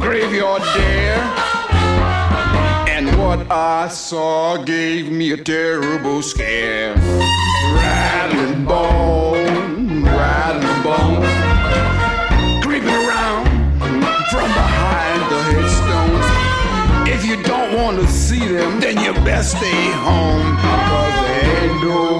graveyard there. And what I saw gave me a terrible scare. Rattling bone, creeping around from behind the headstones. If you don't want to see them, then you best stay home, 'cause they ain't no